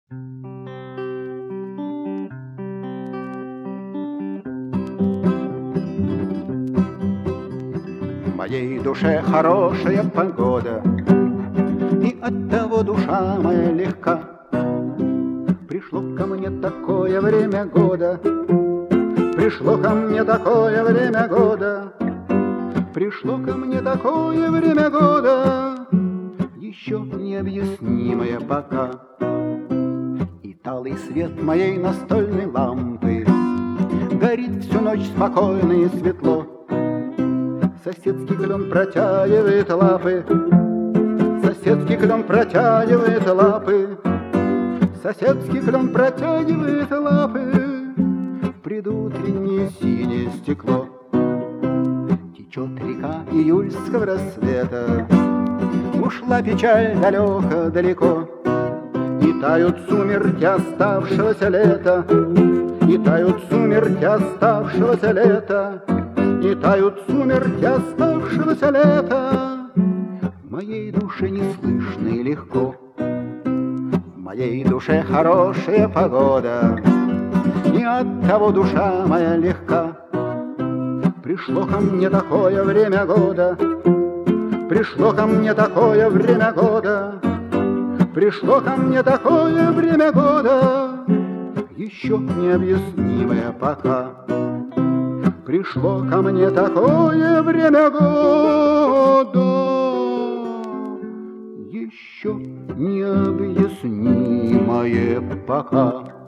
В моей душе хорошая погода, и оттого душа моя легка. Пришло ко мне такое время года, пришло ко мне такое время года, пришло ко мне такое время года, еще необъяснимое пока. И талый свет моей настольной лампы горит всю ночь спокойно и светло. Соседский клен протягивает лапы, соседский клен протягивает лапы, соседский клен протягивает лапы в предутреннее синее стекло. Течет река июльского рассвета, ушла печаль далеко-далеко, и тают сумерки оставшегося лета, и тают сумерки оставшегося лета, и тают сумерки оставшегося лета. В моей душе неслышно и легко, в моей душе хорошая погода, и оттого душа моя легка. Пришло ко мне такое время года, пришло ко мне такое время года, пришло ко мне такое время года, еще необъяснимое пока. Пришло ко мне такое время года, еще необъяснимое пока.